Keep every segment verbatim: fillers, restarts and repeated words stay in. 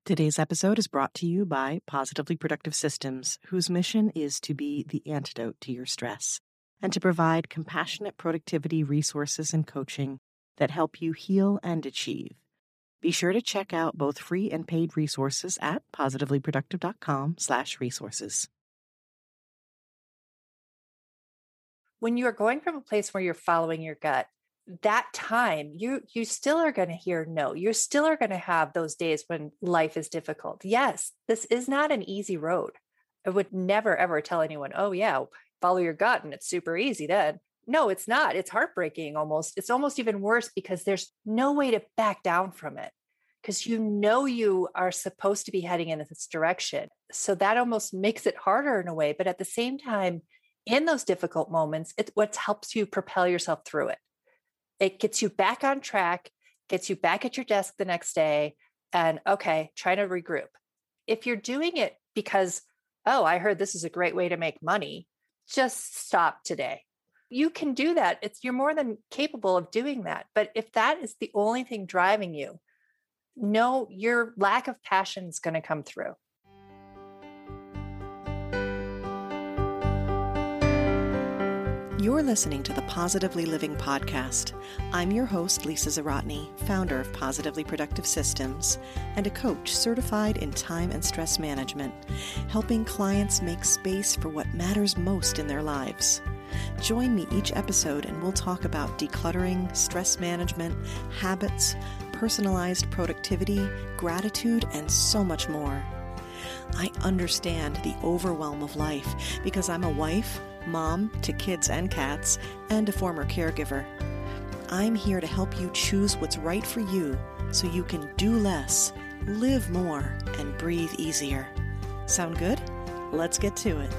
Today's episode is brought to you by Positively Productive Systems, whose mission is to be the antidote to your stress and to provide compassionate productivity resources and coaching that help you heal and achieve. Be sure to check out both free and paid resources at positivelyproductive.com slash resources. When you are going from a place where you're following your gut, that time you you still are going to hear no. You still are going to have those days when life is difficult. Yes, this is not an easy road. I would never ever tell anyone, oh yeah, follow your gut and it's super easy then. No, it's not. It's heartbreaking almost. It's almost even worse because there's no way to back down from it because you know you are supposed to be heading in this direction. So that almost makes it harder in a way. But at the same time, in those difficult moments, it's what helps you propel yourself through it. It gets you back on track, gets you back at your desk the next day, and okay, try to regroup. If you're doing it because, oh, I heard this is a great way to make money, just stop today. You can do that. It's you're more than capable of doing that. But if that is the only thing driving you, no, your lack of passion is going to come through. You're listening to the Positively Living podcast. I'm your host, Lisa Zawrotny, founder of Positively Productive Systems and a coach certified in time and stress management, helping clients make space for what matters most in their lives. Join me each episode and we'll talk about decluttering, stress management, habits, personalized productivity, gratitude, and so much more. I understand the overwhelm of life because I'm a wife, mom to kids and cats, and a former caregiver. I'm here to help you choose what's right for you so you can do less, live more, and breathe easier. Sound good? Let's get to it.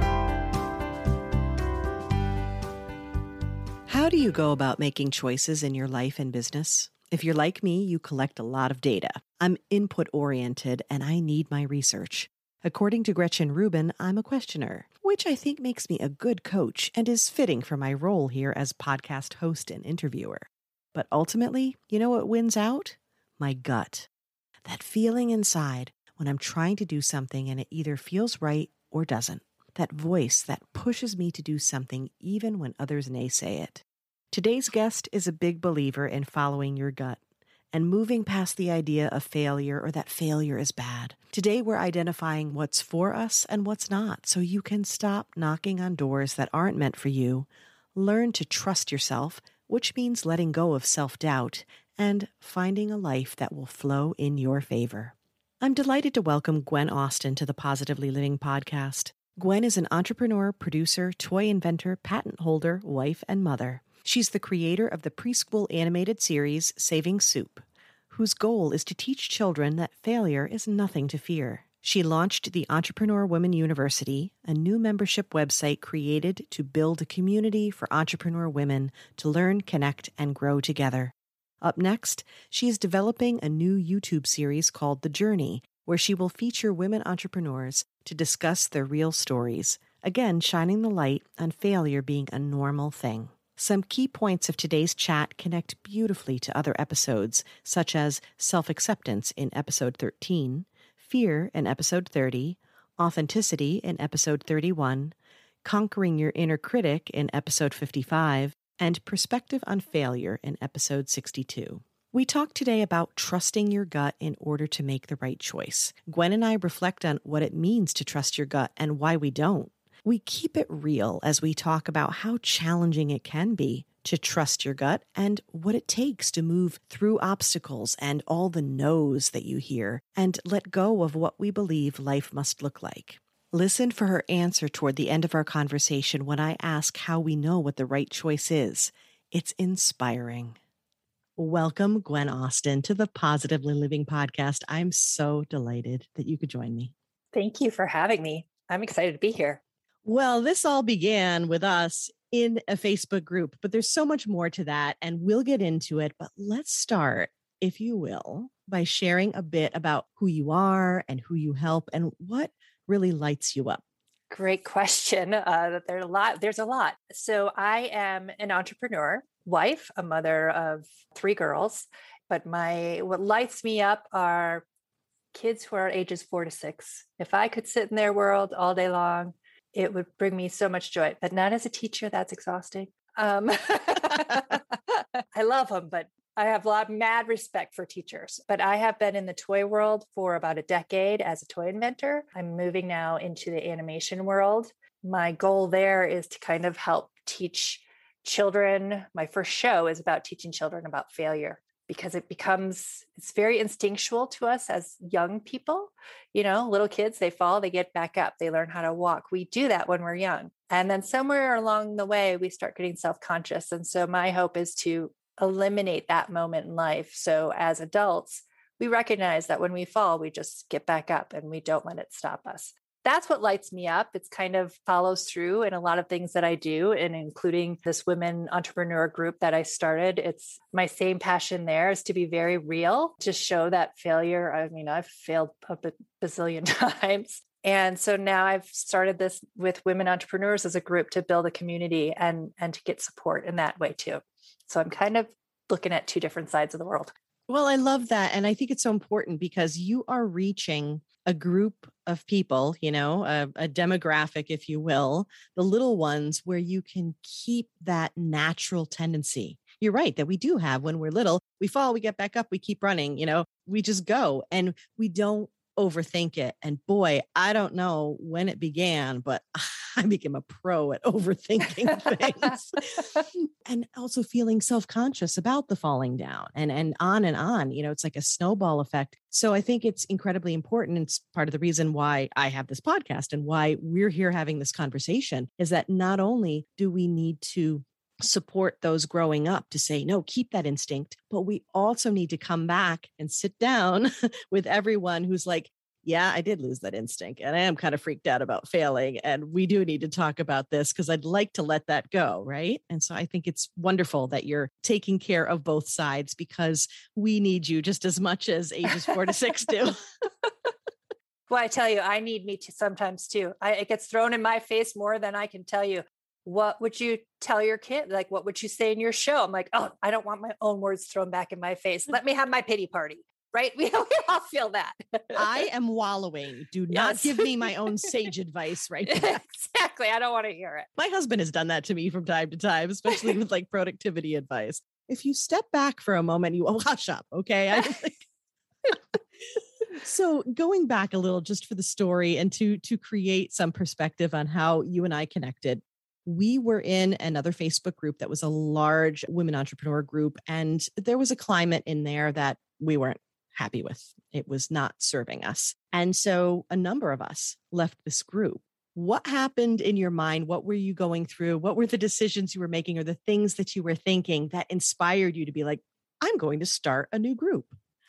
How do you go about making choices in your life and business? If you're like me, you collect a lot of data. I'm input-oriented and I need my research. According to Gretchen Rubin, I'm a questioner, which I think makes me a good coach and is fitting for my role here as podcast host and interviewer. But ultimately, you know what wins out? My gut. That feeling inside when I'm trying to do something and it either feels right or doesn't. That voice that pushes me to do something even when others naysay it. Today's guest is a big believer in following your gut and moving past the idea of failure or that failure is bad. Today, we're identifying what's for us and what's not, so you can stop knocking on doors that aren't meant for you, learn to trust yourself, which means letting go of self-doubt, and finding a life that will flow in your favor. I'm delighted to welcome Gwen Austin to the Positively Living podcast. Gwen is an entrepreneur, producer, toy inventor, patent holder, wife, and mother. She's the creator of the preschool animated series Saving Soup, whose goal is to teach children that failure is nothing to fear. She launched the Entrepreneur Women University, a new membership website created to build a community for entrepreneur women to learn, connect, and grow together. Up next, she is developing a new YouTube series called The Journey, where she will feature women entrepreneurs to discuss their real stories, again shining the light on failure being a normal thing. Some key points of today's chat connect beautifully to other episodes, such as self-acceptance in episode thirteen, fear in episode thirty, authenticity in episode thirty-one, conquering your inner critic in episode fifty-five, and perspective on failure in episode sixty-two. We talk today about trusting your gut in order to make the right choice. Gwen and I reflect on what it means to trust your gut and why we don't. We keep it real as we talk about how challenging it can be to trust your gut and what it takes to move through obstacles and all the no's that you hear and let go of what we believe life must look like. Listen for her answer toward the end of our conversation when I ask how we know what the right choice is. It's inspiring. Welcome, Gwen Austin, to the Positively Living podcast. I'm so delighted that you could join me. Thank you for having me. I'm excited to be here. Well, this all began with us in a Facebook group, but there's so much more to that, and we'll get into it. But let's start, if you will, by sharing a bit about who you are and who you help and what really lights you up. Great question. Uh, there's a lot. There's a lot. So I am an entrepreneur, wife, a mother of three girls. But my what lights me up are kids who are ages four to six. If I could sit in their world all day long, it would bring me so much joy, but not as a teacher. That's exhausting. Um, I love them, but I have a lot of mad respect for teachers. But I have been in the toy world for about a decade as a toy inventor. I'm moving now into the animation world. My goal there is to kind of help teach children. My first show is about teaching children about failure, because it becomes, it's very instinctual to us as young people. You know, little kids, they fall, they get back up, they learn how to walk. We do that when we're young. And then somewhere along the way, we start getting self-conscious. And so my hope is to eliminate that moment in life. So as adults, we recognize that when we fall, we just get back up and we don't let it stop us. That's what lights me up. It's kind of follows through in a lot of things that I do, and including this women entrepreneur group that I started. It's my same passion there is to be very real, to show that failure. I mean, I've failed a bazillion times. And so now I've started this with women entrepreneurs as a group to build a community and, and to get support in that way too. So I'm kind of looking at two different sides of the world. Well, I love that. And I think it's so important because you are reaching a group of people, you know, a, a demographic, if you will, the little ones where you can keep that natural tendency. You're right that we do have when we're little, we fall, we get back up, we keep running, you know, we just go and we don't overthink it. And boy, I don't know when it began, but I became a pro at overthinking things and also feeling self-conscious about the falling down and, and on and on. You know, it's like a snowball effect. So I think it's incredibly important. It's part of the reason why I have this podcast and why we're here having this conversation is that not only do we need to support those growing up to say, no, keep that instinct. But we also need to come back and sit down with everyone who's like, yeah, I did lose that instinct and I am kind of freaked out about failing. And we do need to talk about this because I'd like to let that go. Right. And so I think it's wonderful that you're taking care of both sides because we need you just as much as ages four to six do. Well, I tell you, I need me to sometimes too. I, it gets thrown in my face more than I can tell you. What would you tell your kid? Like, what would you say in your show? I'm like, oh, I don't want my own words thrown back in my face. Let me have my pity party, right? We, we all feel that. I am wallowing. Do not yes. give me my own sage advice right now. Exactly. I don't want to hear it. My husband has done that to me from time to time, especially with like productivity advice. If you step back for a moment, you will hush up. Okay. I think. So going back a little just for the story and to, to create some perspective on how you and I connected. We were in another Facebook group that was a large women entrepreneur group, and there was a climate in there that we weren't happy with. It was not serving us. And so a number of us left this group. What happened in your mind? What were you going through? What were the decisions you were making or the things that you were thinking that inspired you to be like, I'm going to start a new group?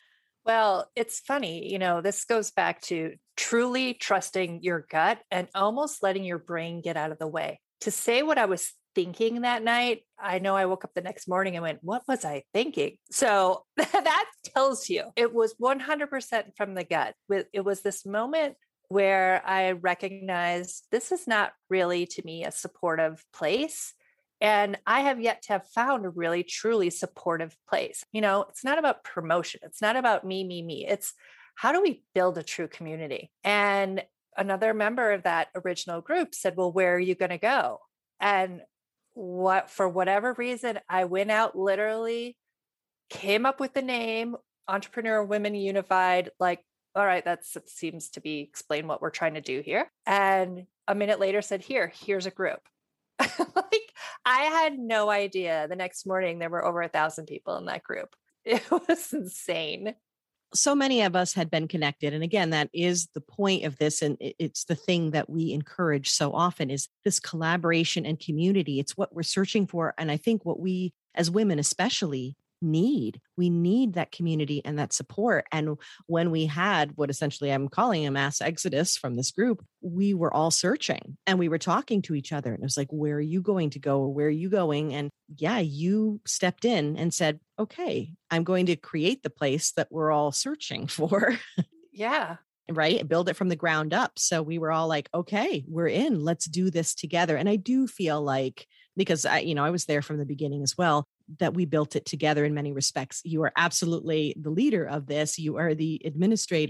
Well, it's funny, you know, this goes back to truly trusting your gut and almost letting your brain get out of the way. To say what I was thinking that night, I know I woke up the next morning and went, what was I thinking? So that tells you it was one hundred percent from the gut. It was this moment where I recognized this is not really to me a supportive place. And I have yet to have found a really, truly supportive place. You know, it's not about promotion. It's not about me, me, me. It's how do we build a true community? And another member of that original group said, well, where are you going to go? And what, for whatever reason, I went out literally, came up with the name Entrepreneur Women Unified, like, all right, that seems to be explain what we're trying to do here. And a minute later said, here, here's a group. Like I had no idea. The next morning, there were over a thousand people in that group. It was insane. So many of us had been connected. And again, that is the point of this. And it's the thing that we encourage so often is this collaboration and community. It's what we're searching for. And I think what we as women especially need, we need that community and that support. And when we had what essentially I'm calling a mass exodus from this group, we were all searching and we were talking to each other. And it was like, where are you going to go? Or where are you going? And yeah, you stepped in and said, okay, I'm going to create the place that we're all searching for. Yeah. Right. Build it from the ground up. So we were all like, okay, we're in, let's do this together. And I do feel like, because I, you know, I was there from the beginning as well, that we built it together in many respects. You are absolutely the leader of this. You are the administrator,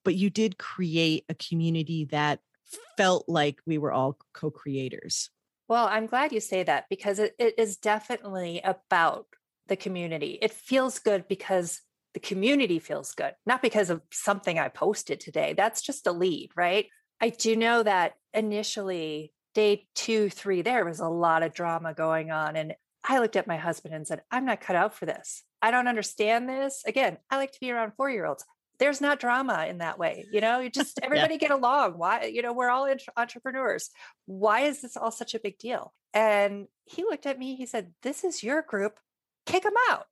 but you did create a community that felt like we were all co-creators. Well, I'm glad you say that because it, it is definitely about the community. It feels good because the community feels good, not because of something I posted today. That's just a lead, right? I do know that initially, day two, three, there was a lot of drama going on. And I looked at my husband and said, I'm not cut out for this. I don't understand this. Again, I like to be around four-year-olds. There's not drama in that way. You know, you just everybody yeah. get along. Why, you know, we're all entrepreneurs. Why is this all such a big deal? And he looked at me, he said, this is your group, kick them out.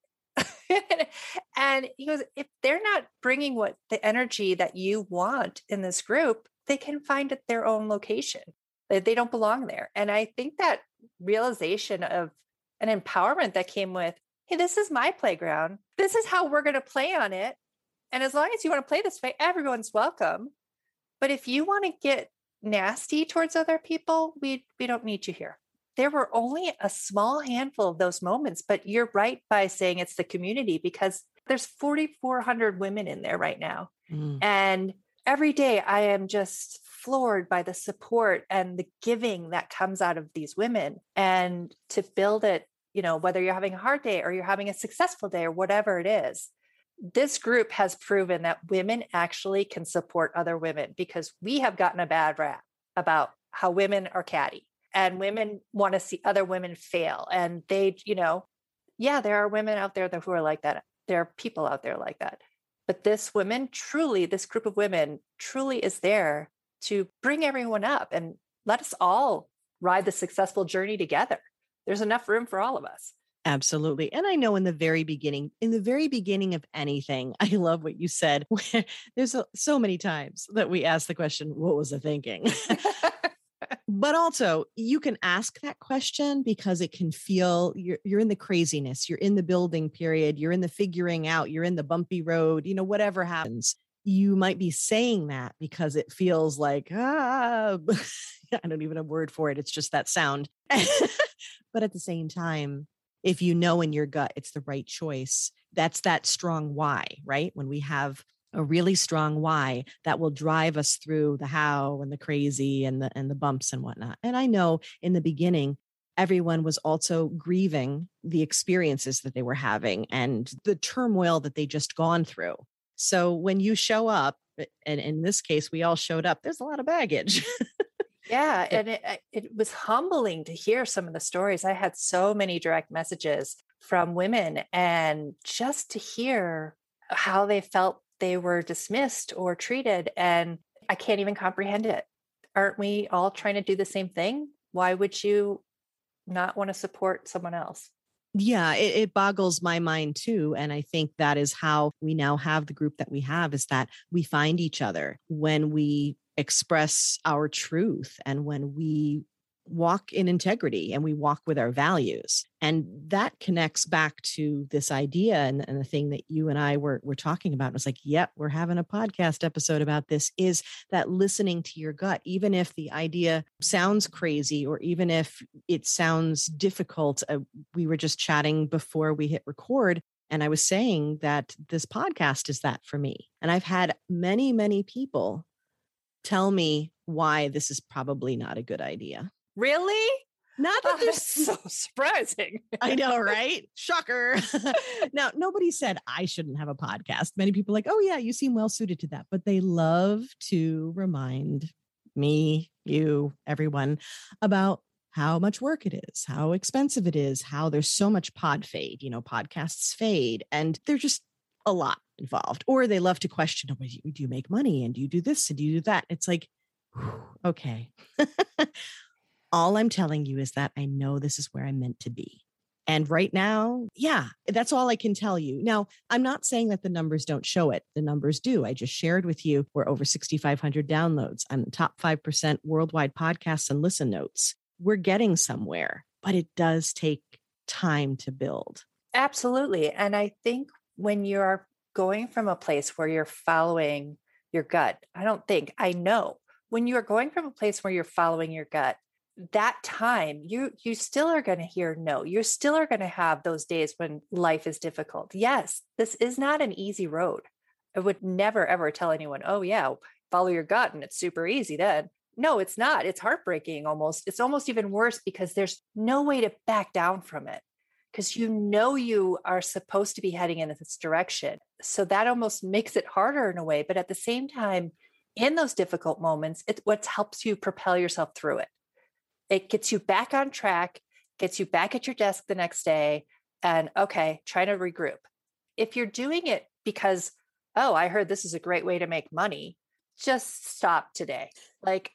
And he goes, if they're not bringing what the energy that you want in this group, they can find it their own location. They, they don't belong there. And I think that realization of an empowerment that came with, hey, this is my playground. This is how we're going to play on it. And as long as you want to play this way, everyone's welcome. But if you want to get nasty towards other people, we we don't need you here. There were only a small handful of those moments, but you're right by saying it's the community because there's forty-four hundred women in there right now. Mm. And every day I am just floored by the support and the giving that comes out of these women. And to build it, you know, whether you're having a hard day or you're having a successful day or whatever it is, this group has proven that women actually can support other women because we have gotten a bad rap about how women are catty and women want to see other women fail. And they, you know, yeah, there are women out there who are like that. There are people out there like that. But this women truly, this group of women truly is there to bring everyone up and let us all ride the successful journey together. There's enough room for all of us. Absolutely. And I know in the very beginning, in the very beginning of anything, I love what you said. There's a, so many times that we ask the question, what was I thinking? But also you can ask that question because it can feel you're, you're in the craziness, you're in the building period, you're in the figuring out, you're in the bumpy road, you know, whatever happens. You might be saying that because it feels like, ah, I don't even have a word for it. It's just that sound. But at the same time, if you know in your gut it's the right choice, that's that strong why, right? When we have a really strong why that will drive us through the how and the crazy and the and the bumps and whatnot. And I know in the beginning, everyone was also grieving the experiences that they were having and the turmoil that they just gone through. So when you show up, and in this case, we all showed up, there's a lot of baggage. Yeah. And it, it was humbling to hear some of the stories. I had so many direct messages from women and just to hear how they felt they were dismissed or treated. And I can't even comprehend it. Aren't we all trying to do the same thing? Why would you not want to support someone else? Yeah, it, it boggles my mind too. And I think that is how we now have the group that we have, is that we find each other when we express our truth and when we walk in integrity and we walk with our values. And that connects back to this idea and, and the thing that you and I were, were talking about. It was like, yep, we're having a podcast episode about this, is that listening to your gut, even if the idea sounds crazy or even if it sounds difficult. Uh, we were just chatting before we hit record. And I was saying that this podcast is that for me. And I've had many, many people tell me why this is probably not a good idea. Really? Not that oh, there's so surprising. I know, right? Shocker. Now, nobody said I shouldn't have a podcast. Many people are like, oh yeah, you seem well suited to that. But they love to remind me, you, everyone about how much work it is, how expensive it is, how there's so much pod fade, you know, podcasts fade, and they're just a lot involved. Or they love to question, oh, do you make money? And do you do this? And do you do that? It's like, whew, okay. All I'm telling you is that I know this is where I'm meant to be. And right now, yeah, that's all I can tell you. Now, I'm not saying that the numbers don't show it. The numbers do. I just shared with you, we're over sixty-five hundred downloads. I'm the top five percent worldwide podcasts and listen notes. We're getting somewhere, but it does take time to build. Absolutely. And I think when you're going from a place where you're following your gut, I don't think, I know, when you're going from a place where you're following your gut, that time you you still are going to hear no. You still are going to have those days when life is difficult. Yes, this is not an easy road. I would never, ever tell anyone, oh, yeah, follow your gut and it's super easy then. No, it's not. It's heartbreaking almost. It's almost even worse because there's no way to back down from it because you know you are supposed to be heading in this direction. So that almost makes it harder in a way. But at the same time, in those difficult moments, it's what helps you propel yourself through it. It gets you back on track, gets you back at your desk the next day, and okay, try to regroup. If you're doing it because, oh, I heard this is a great way to make money, just stop today. Like,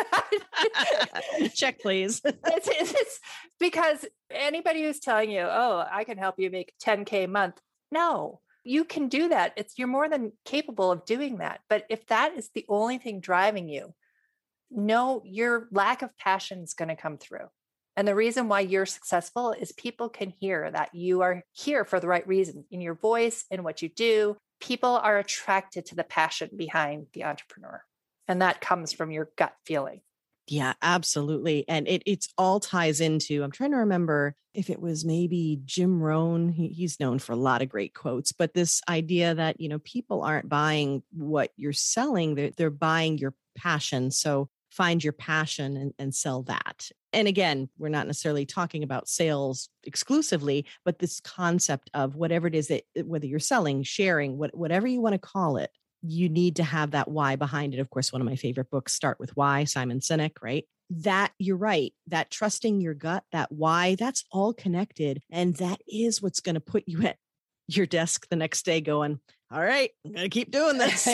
check, please. it's, it's, it's because anybody who's telling you, oh, I can help you make ten K a month. No, you can do that. It's you're more than capable of doing that. But if that is the only thing driving you, no, your lack of passion is going to come through. And the reason why you're successful is people can hear that you are here for the right reason in your voice, in what you do. People are attracted to the passion behind the entrepreneur. And that comes from your gut feeling. Yeah, absolutely. And it it's all ties into, I'm trying to remember if it was maybe Jim Rohn. He, he's known for a lot of great quotes, but this idea that, you know, people aren't buying what you're selling, they're, they're buying your passion. So find your passion and, and sell that. And again, we're not necessarily talking about sales exclusively, but this concept of whatever it is that, whether you're selling, sharing, what, whatever you want to call it, you need to have that why behind it. Of course, one of my favorite books, Start with Why, Simon Sinek, right? That you're right. That trusting your gut, that why, that's all connected. And that is what's going to put you at your desk the next day going, all right, I'm going to keep doing this.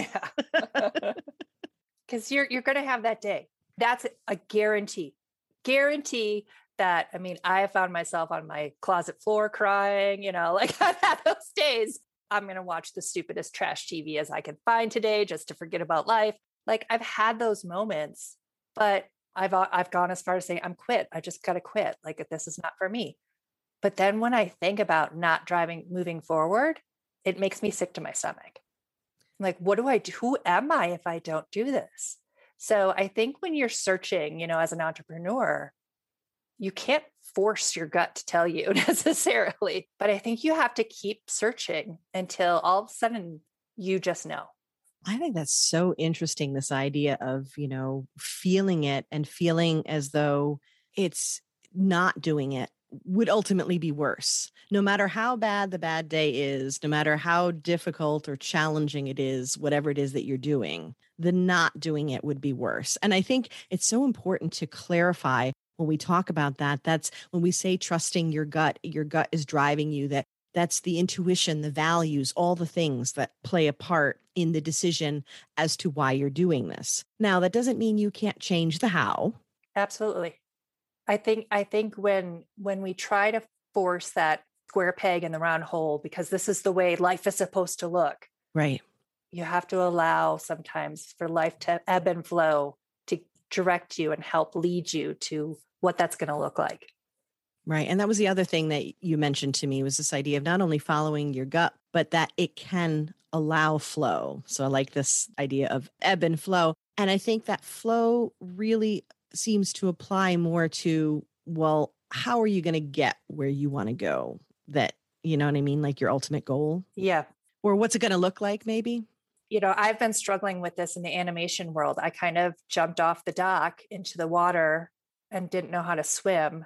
Because you're, you're going to have that day. That's a guarantee. Guarantee that, I mean, I have found myself on my closet floor crying, you know, like I've had those days. I'm going to watch the stupidest trash T V as I can find today just to forget about life. Like I've had those moments, but I've, I've gone as far as saying, I'm quit. I just got to quit. Like this is not for me. But then when I think about not driving, moving forward, it makes me sick to my stomach. I'm like, what do I do? Who am I if I don't do this? So I think when you're searching, you know, as an entrepreneur, you can't force your gut to tell you necessarily, but I think you have to keep searching until all of a sudden you just know. I think that's so interesting. This idea of, you know, feeling it and feeling as though it's not doing it would ultimately be worse. No matter how bad the bad day is, no matter how difficult or challenging it is, whatever it is that you're doing, the not doing it would be worse. And I think it's so important to clarify when we talk about that. That's when we say trusting your gut, your gut is driving you, that that's the intuition, the values, all the things that play a part in the decision as to why you're doing this. Now, that doesn't mean you can't change the how. Absolutely. I think, I think when, when we try to force that square peg in the round hole, because this is the way life is supposed to look. Right. You have to allow sometimes for life to ebb and flow, to direct you and help lead you to what that's going to look like. Right. And that was the other thing that you mentioned to me was this idea of not only following your gut, but that it can allow flow. So I like this idea of ebb and flow. And I think that flow really seems to apply more to, well, how are you going to get where you want to go? That, you know what I mean? Like your ultimate goal. Yeah. Or what's it going to look like maybe? You know, I've been struggling with this in the animation world. I kind of jumped off the dock into the water and didn't know how to swim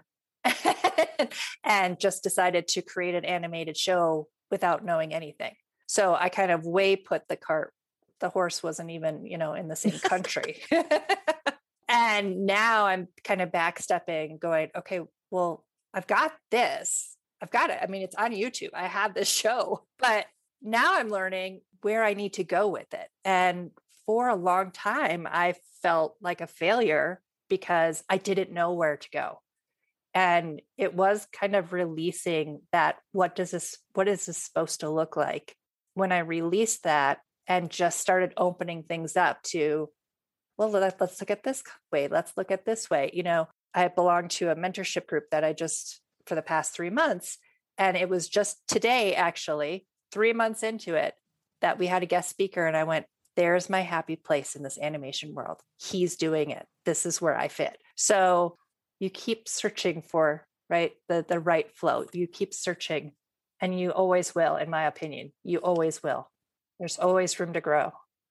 and just decided to create an animated show without knowing anything. So I kind of way put the cart, the horse wasn't even, you know, in the same country. And now I'm kind of backstepping going, okay, well, I've got this. I've got it. I mean, it's on YouTube. I have this show, but now I'm learning where I need to go with it. And for a long time, I felt like a failure because I didn't know where to go. And it was kind of releasing that, what does this, what is this supposed to look like? When I released that and just started opening things up to, well, let, let's look at this way. Let's look at this way. You know, I belong to a mentorship group that I just, for the past three months, and it was just today, actually, three months into it, that we had a guest speaker. And I went, there's my happy place in this animation world. He's doing it. This is where I fit. So you keep searching for, right, the, the right flow. You keep searching and you always will, in my opinion, you always will. There's always room to grow.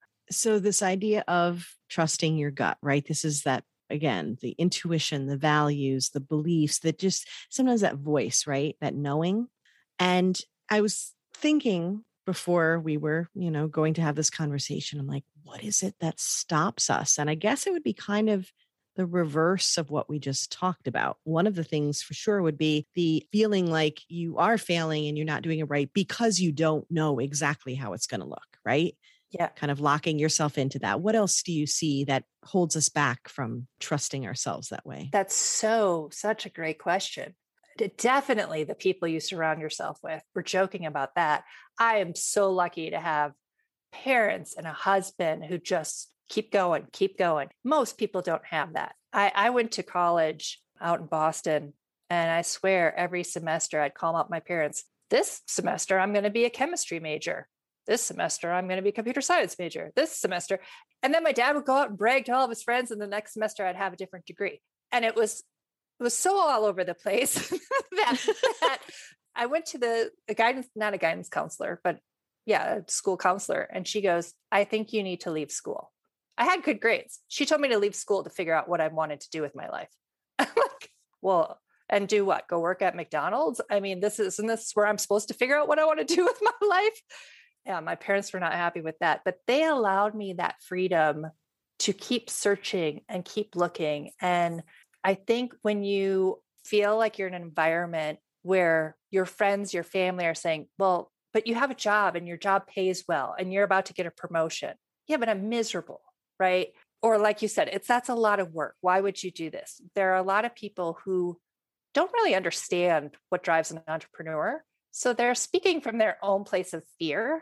So this idea of trusting your gut, right? This is that, again, the intuition, the values, the beliefs, that just sometimes that voice, right? That knowing. And I was thinking before we were, you know, going to have this conversation, I'm like, what is it that stops us? And I guess it would be kind of the reverse of what we just talked about. One of the things for sure would be the feeling like you are failing and you're not doing it right because you don't know exactly how it's going to look, right? Yeah. Kind of locking yourself into that. What else do you see that holds us back from trusting ourselves that way? That's so, such a great question. Definitely the people you surround yourself with. We're joking about that. I am so lucky to have parents and a husband who just keep going, keep going. Most people don't have that. I, I went to college out in Boston, and I swear every semester I'd call up my parents. This semester, I'm going to be a chemistry major. This semester, I'm going to be a computer science major. This semester. And then my dad would go out and brag to all of his friends. And the next semester I'd have a different degree. And it was, it was so all over the place that, that I went to the, the guidance, not a guidance counselor, but yeah, a school counselor. And she goes, I think you need to leave school. I had good grades. She told me to leave school to figure out what I wanted to do with my life. I'm like, well, and do what? Go work at McDonald's? I mean, this is, isn't this where I'm supposed to figure out what I want to do with my life? Yeah, my parents were not happy with that, but they allowed me that freedom to keep searching and keep looking. And I think when you feel like you're in an environment where your friends, your family are saying, well, but you have a job and your job pays well and you're about to get a promotion. Yeah, but I'm miserable, right? Or like you said, it's that's a lot of work. Why would you do this? There are a lot of people who don't really understand what drives an entrepreneur. So they're speaking from their own place of fear.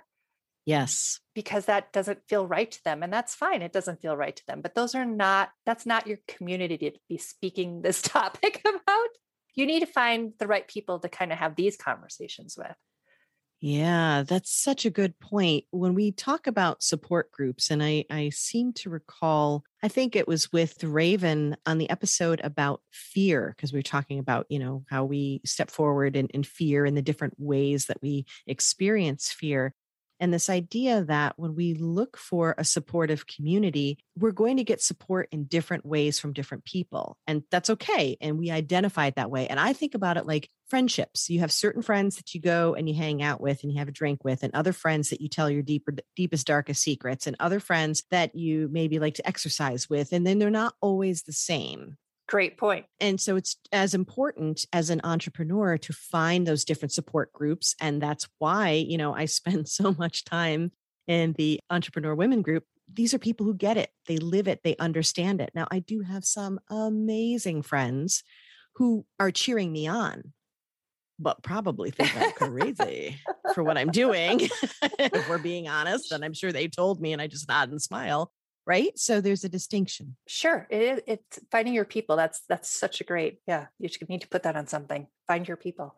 Yes. Because that doesn't feel right to them. And that's fine. It doesn't feel right to them. But those are not, that's not your community to be speaking this topic about. You need to find the right people to kind of have these conversations with. Yeah, that's such a good point. When we talk about support groups, and I, I seem to recall, I think it was with Raven on the episode about fear, because we were talking about, you know, how we step forward in, in fear and the different ways that we experience fear. And this idea that when we look for a supportive community, we're going to get support in different ways from different people. And that's okay. And we identify it that way. And I think about it like friendships. You have certain friends that you go and you hang out with and you have a drink with, and other friends that you tell your deeper, deepest, darkest secrets, and other friends that you maybe like to exercise with. And then they're not always the same. Great point. And so it's as important as an entrepreneur to find those different support groups. And that's why, you know, I spend so much time in the Entrepreneur Women group. These are people who get it. They live it. They understand it. Now, I do have some amazing friends who are cheering me on, but probably think I'm crazy for what I'm doing. If we're being honest, and I'm sure they told me and I just nod and smile. Right. So there's a distinction. Sure. It, it's finding your people. That's, that's such a great, yeah, you should need to put that on something. Find your people.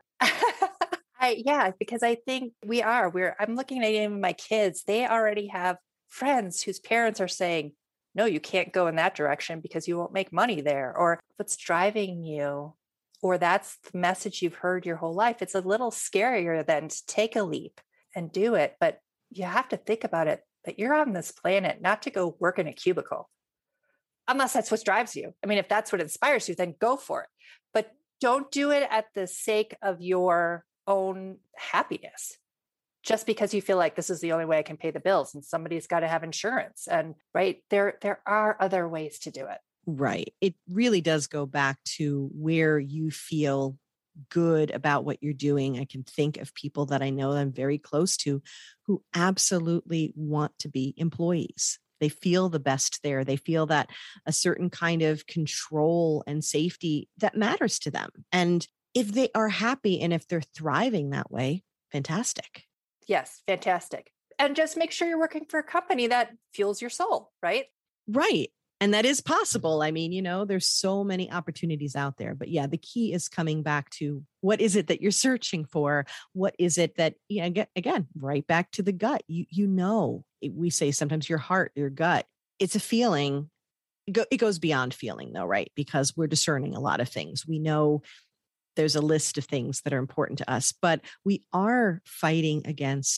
I, yeah, because I think we are, we're, I'm looking at even my kids, they already have friends whose parents are saying, no, you can't go in that direction because you won't make money there. Or what's driving you, or that's the message you've heard your whole life. It's a little scarier than to take a leap and do it. But you have to think about it. That you're on this planet not to go work in a cubicle, unless that's what drives you. I mean, if that's what inspires you, then go for it. But don't do it at the sake of your own happiness, just because you feel like this is the only way I can pay the bills and somebody's got to have insurance. And right there, there are other ways to do it. Right. It really does go back to where you feel good about what you're doing. I can think of people that I know that I'm very close to who absolutely want to be employees. They feel the best there. They feel that a certain kind of control and safety that matters to them. And if they are happy and if they're thriving that way, fantastic. Yes, fantastic. And just make sure you're working for a company that fuels your soul, right? Right. And that is possible. I mean, you know, there's so many opportunities out there. But yeah, the key is coming back to what is it that you're searching for? What is it that, yeah, again, again, right back to the gut. You you know, we say sometimes your heart, your gut, it's a feeling. It, go, it goes beyond feeling though, right? Because we're discerning a lot of things. We know there's a list of things that are important to us, but we are fighting against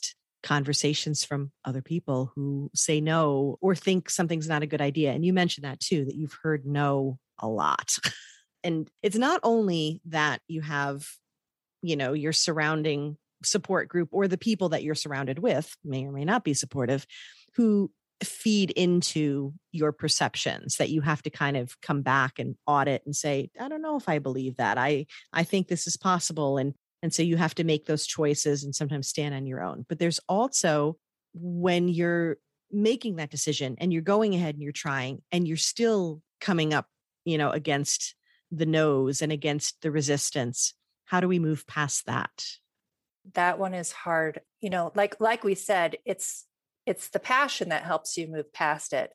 conversations from other people who say no or think something's not a good idea. And you mentioned that too, that you've heard no a lot. And it's not only that you have, you know, your surrounding support group or the people that you're surrounded with may or may not be supportive, who feed into your perceptions, that you have to kind of come back and audit and say, I don't know if I believe that. I, I think this is possible. And, and so you have to make those choices and sometimes stand on your own. But there's also when you're making that decision and you're going ahead and you're trying and you're still coming up, you know, against the no's and against the resistance. How do we move past that? That one is hard. You know, like, like we said, it's, it's the passion that helps you move past it.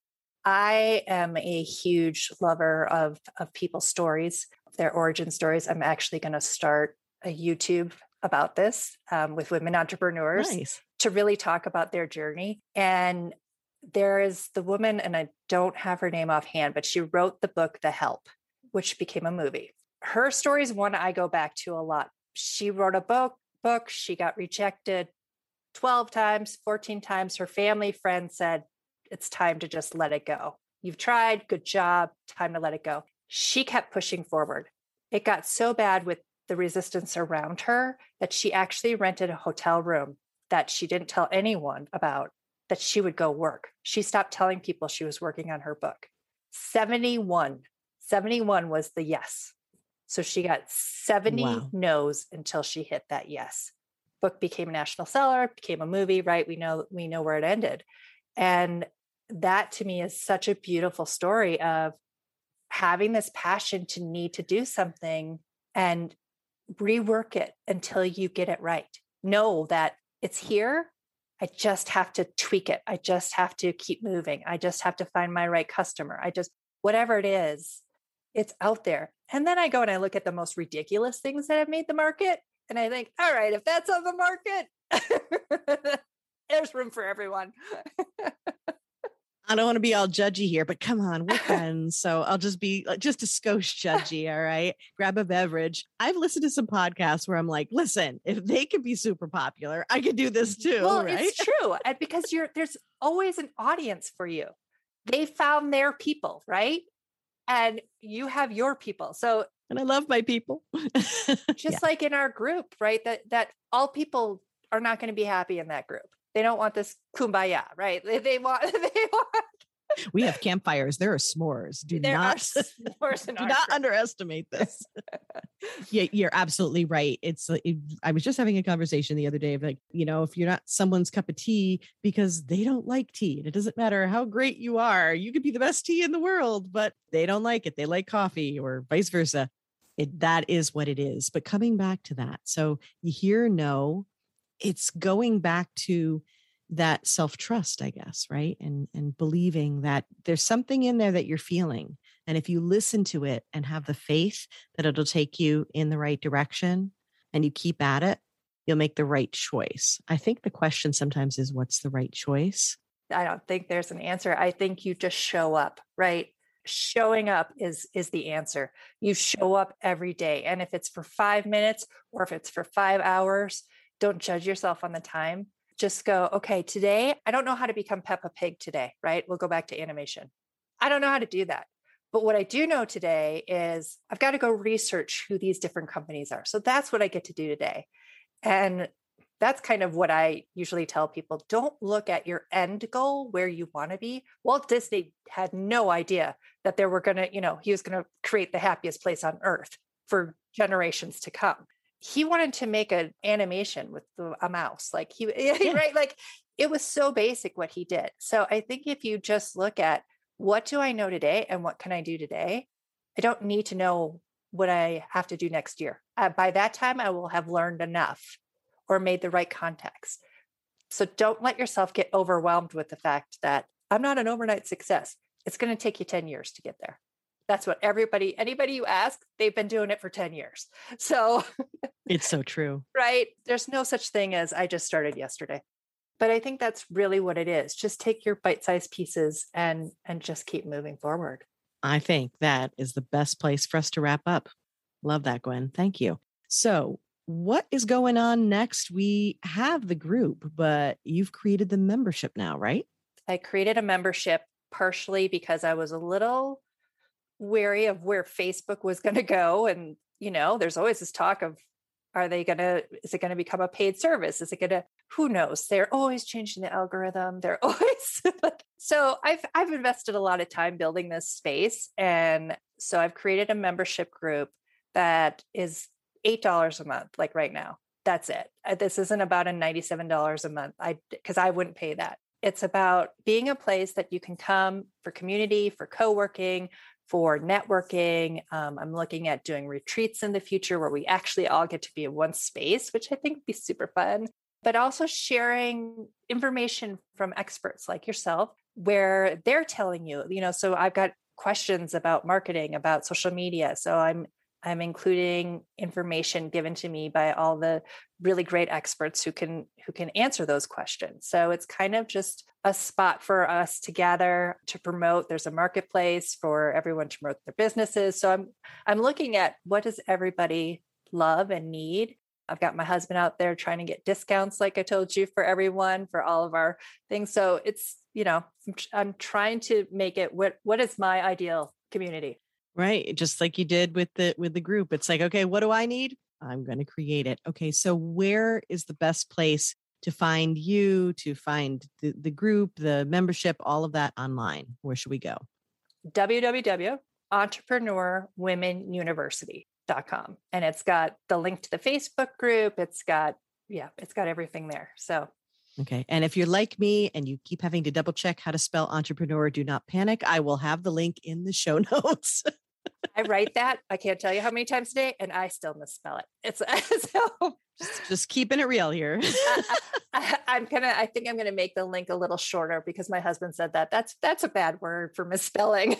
I am a huge lover of, of people's stories, their origin stories. I'm actually going to start a YouTube about this um, with women entrepreneurs nice. To really talk about their journey. And there is the woman, and I don't have her name offhand, but she wrote the book, The Help, which became a movie. Her story is one I go back to a lot. She wrote a book, book. She got rejected twelve times, fourteen times. Her family friends said, it's time to just let it go. You've tried, good job, time to let it go. She kept pushing forward. It got so bad with the resistance around her that she actually rented a hotel room that she didn't tell anyone about, that she would go work. She stopped telling people she was working on her book. seventy-one, seventy-one was the yes. So she got seventy Wow. no's until she hit that yes. Book became a national seller, became a movie, right? We know, we know where it ended. And that to me is such a beautiful story of having this passion to need to do something and rework it until you get it right. Know that it's here. I just have to tweak it. I just have to keep moving. I just have to find my right customer. I just, whatever it is, it's out there. And then I go and I look at the most ridiculous things that have made the market. And I think, all right, if that's on the market, there's room for everyone. I don't want to be all judgy here, but come on, we're friends. So I'll just be just a skosh judgy. All right. Grab a beverage. I've listened to some podcasts where I'm like, listen, if they can be super popular, I could do this too. Well, right? It's true. And because you're, there's always an audience for you. They found their people, right? And you have your people. So, and I love my people. just yeah. like in our group, right? That, that all people are not going to be happy in that group. They don't want this kumbaya, right? They, they want, they want. We have campfires. There are s'mores. Do there not, s'mores in do our not group. underestimate this. Yeah, you're absolutely right. It's, it, I was just having a conversation the other day of like, you know, if you're not someone's cup of tea because they don't like tea, and it doesn't matter how great you are, you could be the best tea in the world, but they don't like it. They like coffee or vice versa. It, that is what it is. But coming back to that. So you hear no, it's going back to that self-trust, I guess, right? And, and believing that there's something in there that you're feeling. And if you listen to it and have the faith that it'll take you in the right direction and you keep at it, you'll make the right choice. I think the question sometimes is, what's the right choice? I don't think there's an answer. I think you just show up, right? Showing up is, is the answer. You show up every day. And if it's for five minutes or if it's for five hours, don't judge yourself on the time. Just go, okay, today, I don't know how to become Peppa Pig today, right? We'll go back to animation. I don't know how to do that. But what I do know today is I've got to go research who these different companies are. So that's what I get to do today. And that's kind of what I usually tell people. Don't look at your end goal, where you want to be. Walt Disney had no idea that there were going to, you know, he was going to create the happiest place on earth for generations to come. He wanted to make an animation with the, a mouse, like he, yeah. right? Like it was so basic what he did. So I think if you just look at what do I know today and what can I do today? I don't need to know what I have to do next year. Uh, by that time, I will have learned enough or made the right contacts. So don't let yourself get overwhelmed with the fact that I'm not an overnight success. It's going to take you ten years to get there. That's what everybody, anybody you ask, they've been doing it for ten years. So it's so true, right? There's no such thing as I just started yesterday. But I think that's really what it is. Just take your bite-sized pieces and, and just keep moving forward. I think that is the best place for us to wrap up. Love that, Gwen. Thank you. So what is going on next? We have the group, but you've created the membership now, right? I created a membership partially because I was a little wary of where Facebook was going to go. And, you know, there's always this talk of, are they going to, is it going to become a paid service? Is it going to, who knows? They're always changing the algorithm. They're always like, so I've, I've invested a lot of time building this space. And so I've created a membership group that is eight dollars a month, like right now. That's it. This isn't about a ninety-seven dollars a month. I, cause I wouldn't pay that. It's about being a place that you can come for community, for co-working, for networking. Um, I'm looking at doing retreats in the future where we actually all get to be in one space, which I think would be super fun, but also sharing information from experts like yourself, where they're telling you, you know, so I've got questions about marketing, about social media. So I'm I'm including information given to me by all the really great experts who can who can answer those questions. So it's kind of just a spot for us to gather to promote. There's a marketplace for everyone to promote their businesses. So I'm I'm looking at what does everybody love and need. I've got my husband out there trying to get discounts, like I told you, for everyone, for all of our things. So it's, you know, I'm, I'm trying to make it what what is my ideal community. Right. Just like you did with the with the group. It's like, okay, what do I need? I'm going to create it. Okay. So where is the best place to find you, to find the, the group, the membership, all of that online? Where should we go? w w w dot entrepreneur women university dot com. And it's got the link to the Facebook group. It's got, yeah, it's got everything there. So okay. And if you're like me and you keep having to double check how to spell entrepreneur, do not panic. I will have the link in the show notes. I write that. I can't tell you how many times a day, and I still misspell it. It's so just, just keeping it real here. I, I, I'm gonna. I think I'm gonna make the link a little shorter because my husband said that. That's that's a bad word for misspelling.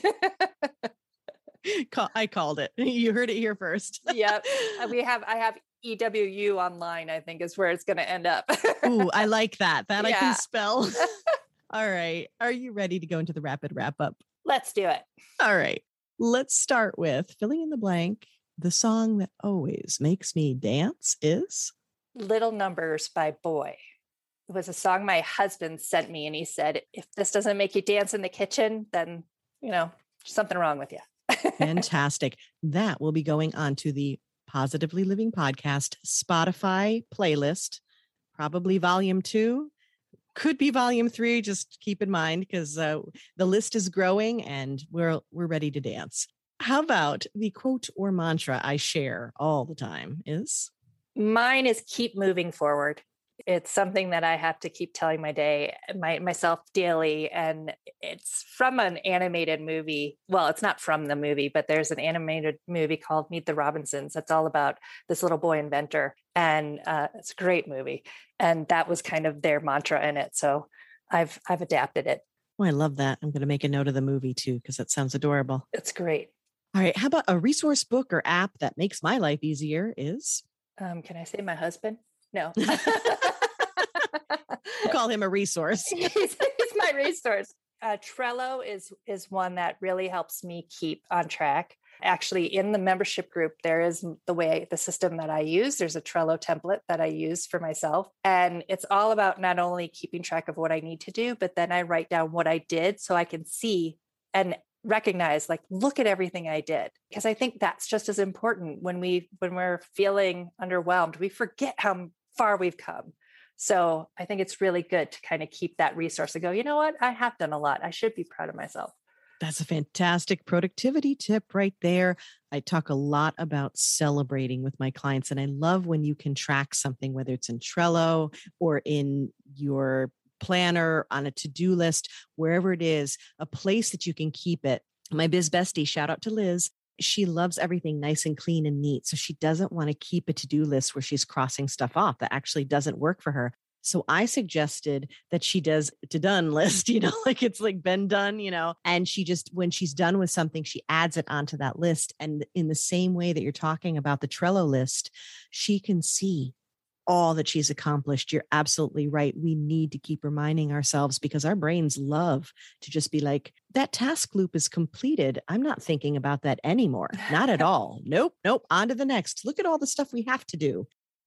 I called it. You heard it here first. Yep. We have. I have E W U online. I think is where it's going to end up. Ooh, I like that. That Yeah. I can spell. All right. Are you ready to go into the rapid wrap up? Let's do it. All right. Let's start with filling in the blank. The song that always makes me dance is Little Numbers by Boy. It was a song my husband sent me, and he said, if this doesn't make you dance in the kitchen, then, you know, there's something wrong with you. fantastic. That will be going on to the Positively Living Podcast Spotify playlist, probably volume two. Could be volume three. Just keep in mind because uh, the list is growing and we're we're ready to dance. How about the quote or mantra I share all the time is? Mine is keep moving forward. It's something that I have to keep telling my day, my myself daily. And it's from an animated movie. Well, it's not from the movie, but there's an animated movie called Meet the Robinsons. That's all about this little boy inventor. And uh, it's a great movie. And that was kind of their mantra in it. So I've I've adapted it. Oh, I love that. I'm going to make a note of the movie too, because that sounds adorable. It's great. All right. How about a resource book or app that makes my life easier is? Um, can I say my husband? No. We'll call him a resource. he's, he's my resource. Uh, Trello is is one that really helps me keep on track. Actually, in the membership group, there is the way the system that I use. There's a Trello template that I use for myself. And it's all about not only keeping track of what I need to do, but then I write down what I did so I can see and recognize, like, look at everything I did. Because I think that's just as important when we when we're feeling underwhelmed. We forget how far we've come. So I think it's really good to kind of keep that resource and go, you know what? I have done a lot. I should be proud of myself. That's a fantastic productivity tip right there. I talk a lot about celebrating with my clients, and I love when you can track something, whether it's in Trello or in your planner, on a to-do list, wherever it is, a place that you can keep it. My biz bestie, shout out to Liz. She loves everything nice and clean and neat. So she doesn't want to keep a to-do list where she's crossing stuff off. That actually doesn't work for her. So I suggested that she does to done list, you know, like it's like been done, you know, and she just, when she's done with something, she adds it onto that list. And in the same way that you're talking about the Trello list, she can see all that she's accomplished. You're absolutely right. We need to keep reminding ourselves because our brains love to just be like, that task loop is completed. I'm not thinking about that anymore. Not at all. Nope. Nope. On to the next. Look at all the stuff we have to do.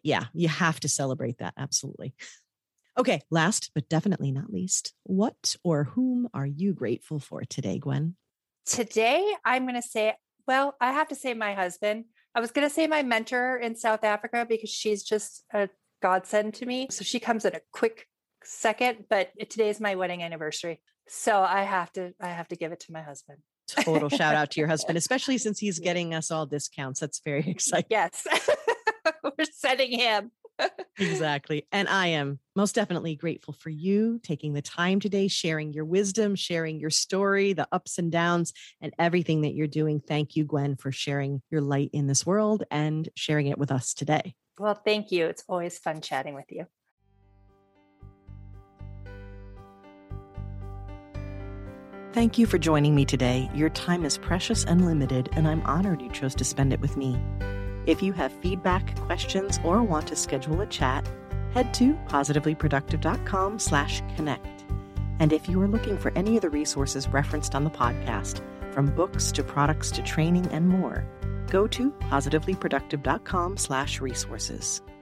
Yeah, you have to celebrate that. Absolutely. Okay, last but definitely not least, what or whom are you grateful for today, Gwen? Today, I'm going to say, well, I have to say my husband. I was going to say my mentor in South Africa because she's just a godsend to me. So she comes at a quick second, but today is my wedding anniversary. So I have to, I have to give it to my husband. Total shout out to your husband, especially since he's getting us all discounts. That's very exciting. Yes. We're sending him. Exactly. And I am most definitely grateful for you taking the time today, sharing your wisdom, sharing your story, the ups and downs, and everything that you're doing. Thank you, Gwen, for sharing your light in this world and sharing it with us today. Well, thank you. It's always fun chatting with you. Thank you for joining me today. Your time is precious and limited, and I'm honored you chose to spend it with me. If you have feedback, questions, or want to schedule a chat, head to positivelyproductive.com slash connect. And if you are looking for any of the resources referenced on the podcast, from books to products to training and more, go to positivelyproductive.com slash resources.